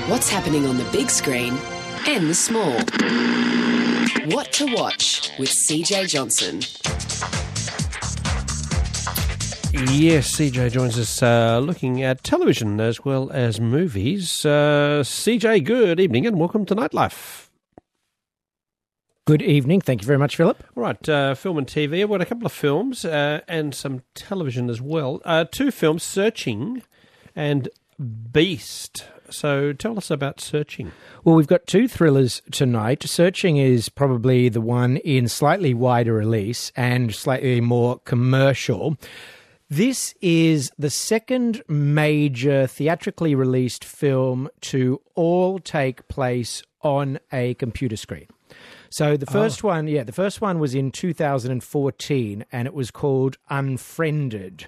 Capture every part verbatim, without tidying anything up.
What's happening on the big screen and the small. What to watch with C J Johnson. Yes, C J joins us uh, looking at television as well as movies. Uh, C J, good evening and welcome to Nightlife. Good evening. Thank you very much, Philip. All right, uh, film and T V. I've got a couple of films uh, and some television as well. Uh, two films, Searching and Beast. So tell us about Searching. Well, we've got two thrillers tonight. Searching is probably the one in slightly wider release and slightly more commercial. This is the second major theatrically released film to all take place on a computer screen. So the first oh. one, yeah, the first one was in two thousand fourteen and it was called Unfriended.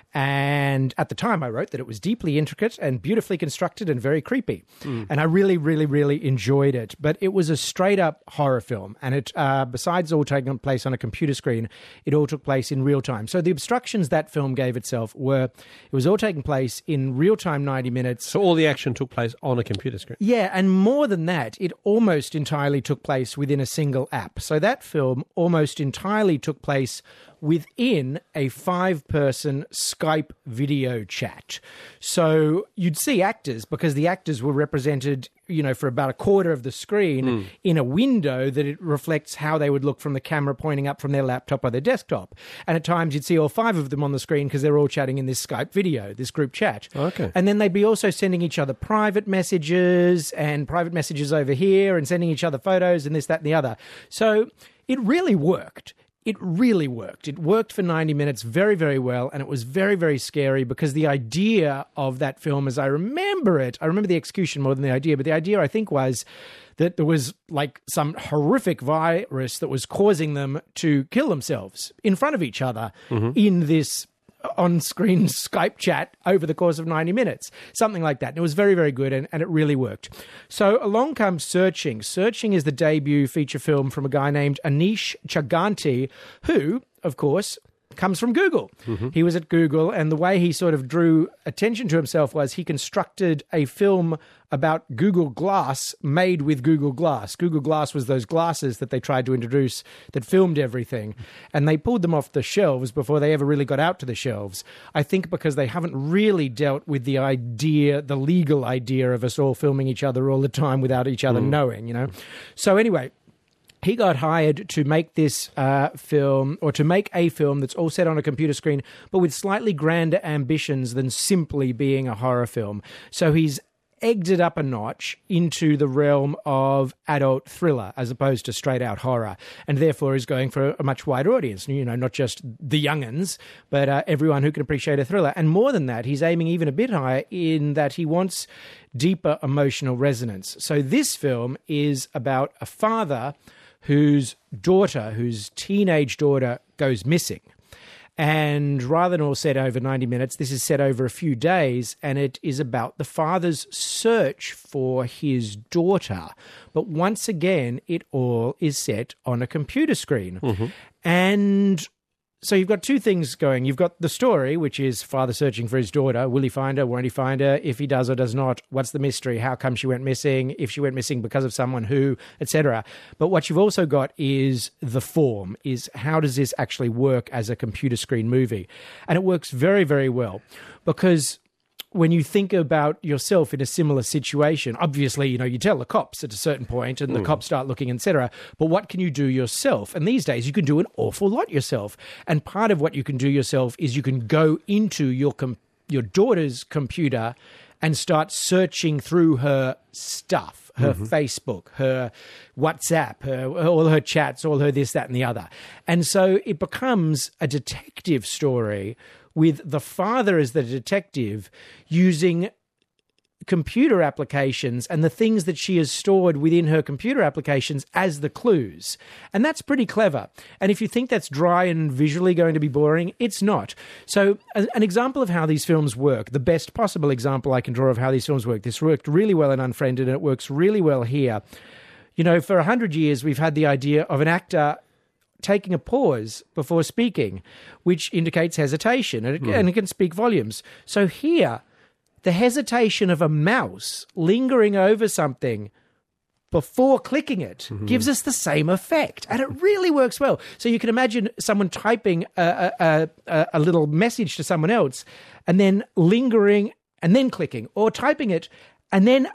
And at the time I wrote that it was deeply intricate and beautifully constructed and very creepy. Mm. And I really, really, really enjoyed it. But it was a straight up horror film. And it, uh, besides all taking place on a computer screen, it all took place in real time. So the obstructions that film gave itself were, it was all taking place in real time, ninety minutes. So all the action took place on a computer screen? Yeah, and more than that, it almost entirely took place within a single app. So that film almost entirely took place within a five-person Skype video chat. So you'd see actors, because the actors were represented, you know, for about a quarter of the screen mm. in a window that it reflects how they would look from the camera pointing up from their laptop or their desktop. And at times you'd see all five of them on the screen because they're all chatting in this Skype video, this group chat. Okay. And then they'd be also sending each other private messages and private messages over here and sending each other photos and this, that, and the other. So it really worked. It really worked. It worked for ninety minutes very, very well, and it was very, very scary because the idea of that film, as I remember it, I remember the execution more than the idea, but the idea, I think, was that there was like some horrific virus that was causing them to kill themselves in front of each other mm-hmm. in this on-screen Skype chat over the course of ninety minutes, something like that. And it was very, very good, and, and it really worked. So along comes Searching. Searching is the debut feature film from a guy named Anish Chaganty, who, of course, comes from Google. Mm-hmm. He was at Google, and the way he sort of drew attention to himself was he constructed a film about Google Glass made with Google Glass. Google Glass was those glasses that they tried to introduce that filmed everything, and they pulled them off the shelves before they ever really got out to the shelves. I think because they haven't really dealt with the idea, the legal idea of us all filming each other all the time without each other mm. knowing, you know. So anyway, he got hired to make this uh, film, or to make a film that's all set on a computer screen, but with slightly grander ambitions than simply being a horror film. So he's egged it up a notch into the realm of adult thriller as opposed to straight out horror, and therefore is going for a much wider audience, you know, not just the young'uns, but uh, everyone who can appreciate a thriller. And more than that, he's aiming even a bit higher in that he wants deeper emotional resonance. So this film is about a father whose daughter, whose teenage daughter, goes missing. And rather than all set over ninety minutes, this is set over a few days, and it is about the father's search for his daughter. But once again, it all is set on a computer screen. Mm-hmm. And so you've got two things going. You've got the story, which is father searching for his daughter. Will he find her? Won't he find her? If he does or does not, what's the mystery? How come she went missing? If she went missing because of someone who, et cetera. But what you've also got is the form, is how does this actually work as a computer screen movie? And it works very, very well because when you think about yourself in a similar situation, obviously, you know, you tell the cops at a certain point and the mm. cops start looking, et cetera. But what can you do yourself? And these days you can do an awful lot yourself. And part of what you can do yourself is you can go into your com- your daughter's computer and start searching through her stuff, her mm-hmm. Facebook, her WhatsApp, her, all her chats, all her this, that, and the other. And so it becomes a detective story with the father as the detective using computer applications and the things that she has stored within her computer applications as the clues. And that's pretty clever. And if you think that's dry and visually going to be boring, it's not. So an example of how these films work, the best possible example I can draw of how these films work, this worked really well in Unfriended and it works really well here. You know, for a hundred years, we've had the idea of an actor taking a pause before speaking, which indicates hesitation, and it, mm. and it can speak volumes. So here, the hesitation of a mouse lingering over something before clicking it mm-hmm. gives us the same effect. And it really works well. So you can imagine someone typing a, a, a, a little message to someone else and then lingering and then clicking, or typing it and then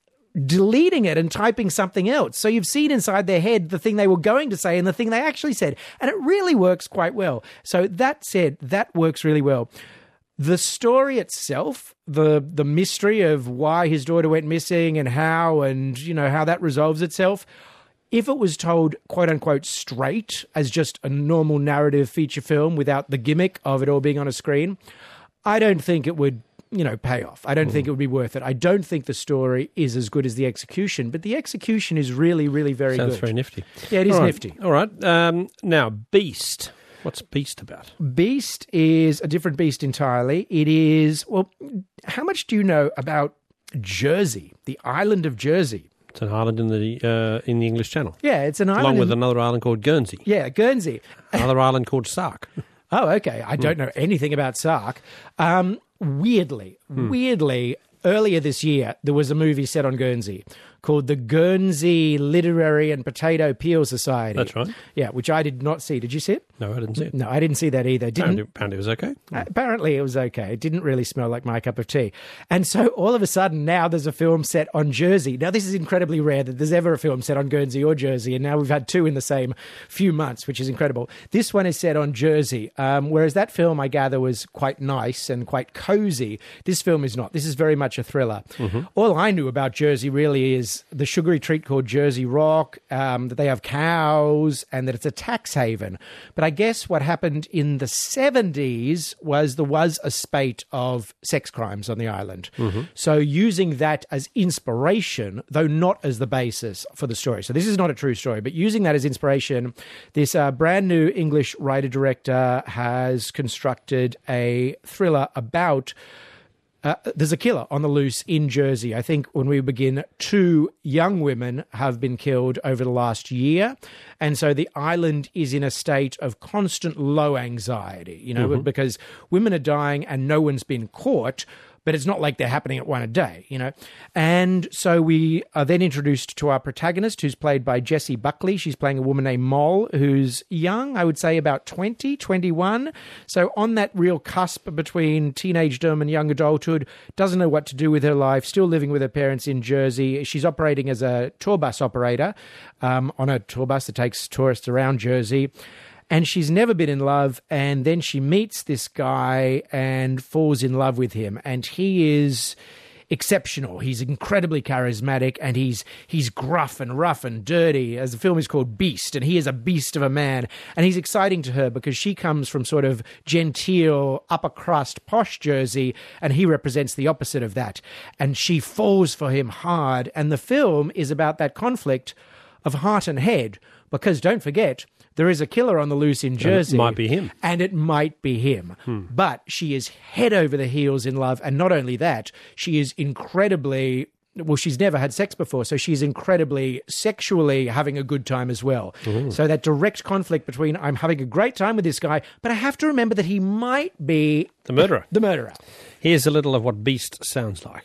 deleting it and typing something else. So you've seen inside their head the thing they were going to say and the thing they actually said. And it really works quite well. So that said, that works really well. The story itself, the the mystery of why his daughter went missing and how, and, you know, how that resolves itself, if it was told, quote unquote, straight as just a normal narrative feature film without the gimmick of it all being on a screen, I don't think it would, you know, pay off. I don't mm. think it would be worth it. I don't think the story is as good as the execution, but the execution is really, really very Sounds good. Sounds very nifty. Yeah, it is all right. nifty. All right. Um, now, Beast. What's Beast about? Beast is a different beast entirely. It is, well, how much do you know about Jersey, the island of Jersey? It's an island in the uh, in the English Channel. Yeah, it's an island. Along with in, another island called Guernsey. Yeah, Guernsey. Another island called Sark. Oh, okay. I don't know anything about Sark. Um, weirdly, hmm. weirdly, earlier this year, there was a movie set on Guernsey called the Guernsey Literary and Potato Peel Society. That's right. Yeah, which I did not see. Did you see it? No, I didn't see it. No, I didn't see that either. Didn't, apparently it was okay. Uh, apparently it was okay. It didn't really smell like my cup of tea. And so all of a sudden now there's a film set on Jersey. Now this is incredibly rare that there's ever a film set on Guernsey or Jersey, and now we've had two in the same few months, which is incredible. This one is set on Jersey, um, whereas that film, I gather, was quite nice and quite cozy. This film is not. This is very much a thriller. Mm-hmm. All I knew about Jersey really is the sugary treat called Jersey Rock, um, that they have cows, and that it's a tax haven. But I guess what happened in the seventies was there was a spate of sex crimes on the island. Mm-hmm. So using that as inspiration, though not as the basis for the story. So this is not a true story, but using that as inspiration, this uh, brand new English writer-director has constructed a thriller about Uh, there's a killer on the loose in Jersey. I think when we begin, two young women have been killed over the last year. And so the island is in a state of constant low anxiety, you know, mm-hmm. because women are dying and no one's been caught. But it's not like they're happening at one a day, you know. And so we are then introduced to our protagonist, who's played by Jessie Buckley. She's playing a woman named Moll, who's young, I would say about twenty, twenty-one. So on that real cusp between teenagedom and young adulthood, doesn't know what to do with her life, still living with her parents in Jersey. She's operating as a tour bus operator um, on a tour bus that takes tourists around Jersey. And she's never been in love, and then she meets this guy and falls in love with him. And he is exceptional. He's incredibly charismatic, and he's he's gruff and rough and dirty, as the film is called Beast, and he is a beast of a man. And he's exciting to her because she comes from sort of genteel, upper crust, posh Jersey, and he represents the opposite of that. And she falls for him hard. And the film is about that conflict of heart and head, because don't forget, there is a killer on the loose in Jersey. And it might be him. And it might be him. Hmm. But she is head over the heels in love. And not only that, she is incredibly... Well, she's never had sex before, so she's incredibly sexually having a good time as well. Ooh. So that direct conflict between, I'm having a great time with this guy, but I have to remember that he might be... The murderer. The murderer. Here's a little of what Beast sounds like.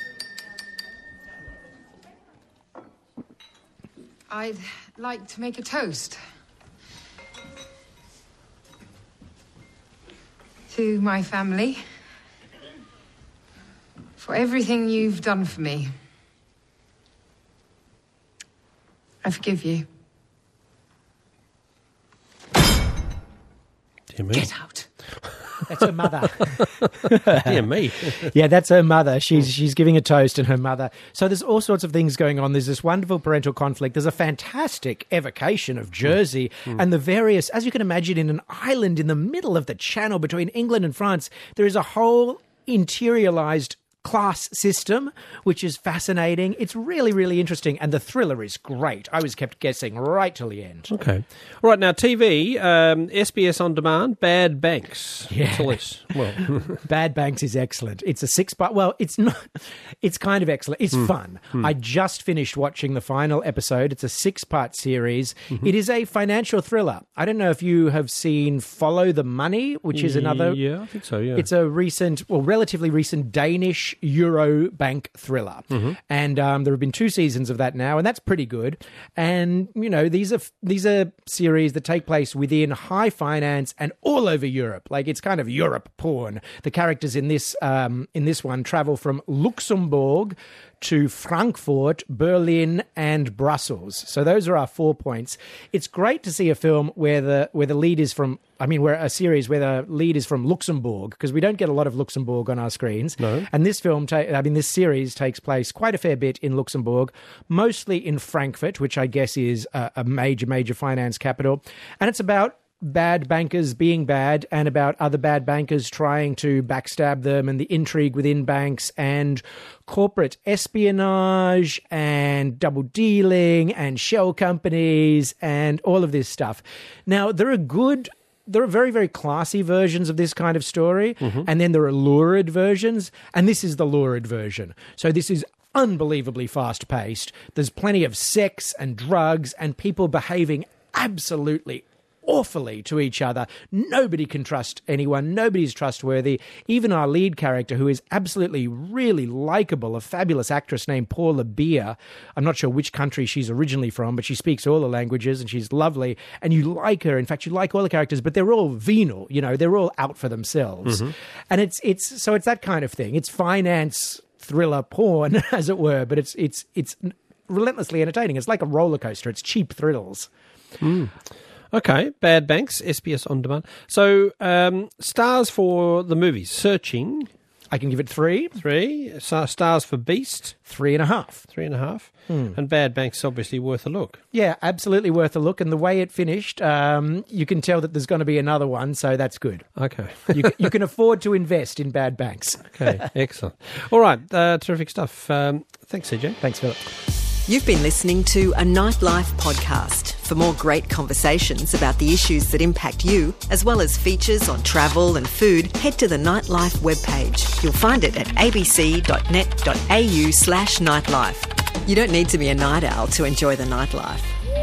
I'd like to make a toast to my family for everything you've done for me. I forgive you. Dear me. Get out. That's her mother. Dear me. Yeah, that's her mother. She's she's giving a toast and her mother. So there's all sorts of things going on. There's this wonderful parental conflict. There's a fantastic evocation of Jersey mm. and the various, as you can imagine, in an island in the middle of the channel between England and France, there is a whole interiorized class system, which is fascinating. It's really, really interesting, and the thriller is great. I was kept guessing right till the end. Okay. All right, now T V, um, S B S On Demand, Bad Banks. Yeah. Tell us. Well, Bad Banks is excellent. It's a six-part... Well, it's not... It's kind of excellent. It's mm. fun. Mm. I just finished watching the final episode. It's a six-part series. Mm-hmm. It is a financial thriller. I don't know if you have seen Follow the Money, which is another... Yeah, I think so, yeah. It's a recent, well, relatively recent Danish British Euro bank thriller. Mm-hmm. And um, there have been two seasons of that now, and that's pretty good. And, you know, these are these are series that take place within high finance and all over Europe. Like, it's kind of Europe porn. The characters in this um, in this one travel from Luxembourg to Frankfurt, Berlin, and Brussels. So those are our four points. It's great to see a film where the where the lead is from, I mean, where a series where the lead is from Luxembourg, because we don't get a lot of Luxembourg on our screens. No. And this film, ta- I mean, this series takes place quite a fair bit in Luxembourg, mostly in Frankfurt, which I guess is a, a major, major finance capital. And it's about bad bankers being bad and about other bad bankers trying to backstab them and the intrigue within banks and corporate espionage and double dealing and shell companies and all of this stuff. Now, there are good... There are very, very classy versions of this kind of story, mm-hmm. and then there are lurid versions, and this is the lurid version. So this is unbelievably fast-paced. There's plenty of sex and drugs and people behaving absolutely awfully to each other. Nobody can trust anyone. Nobody's trustworthy. Even our lead character, who is absolutely really likable, a fabulous actress named Paula Beer. I'm not sure which country she's originally from, but she speaks all the languages and she's lovely. And you like her. In fact, you like all the characters, but they're all venal. You know, they're all out for themselves. Mm-hmm. And it's it's so it's that kind of thing. It's finance thriller porn, as it were, but it's it's it's relentlessly entertaining. It's like a roller coaster. It's cheap thrills. Mm. Okay, Bad Banks, S B S On Demand. So, um, stars for the movie, Searching. I can give it three. Three. So, stars for Beast. Three and a half. Three and a half. Hmm. And Bad Banks, obviously worth a look. Yeah, absolutely worth a look. And the way it finished, um, you can tell that there's going to be another one, so that's good. Okay. you, you can afford to invest in Bad Banks. Okay, excellent. All right, uh, terrific stuff. Um, thanks, C J. Thanks, Philip. You've been listening to a Nightlife podcast. For more great conversations about the issues that impact you, as well as features on travel and food, head to the Nightlife webpage. You'll find it at abc.net.au slash nightlife. You don't need to be a night owl to enjoy the nightlife.